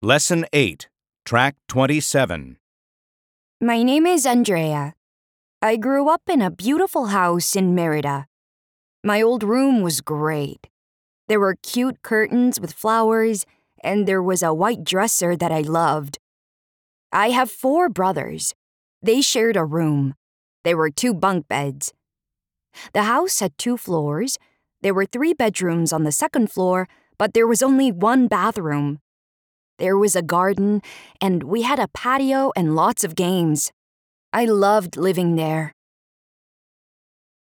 Lesson 8, Track 27. My name is Andrea. I grew up in a beautiful house in Merida. My old room was great. There were cute curtains with flowers, and there was a white dresser that I loved. I have 4 brothers. They shared a room. There were 2 bunk beds. The house had 2 floors. There were 3 bedrooms on the second floor, but there was only 1 bathroom. There was a garden, and we had a patio and lots of games. I loved living there.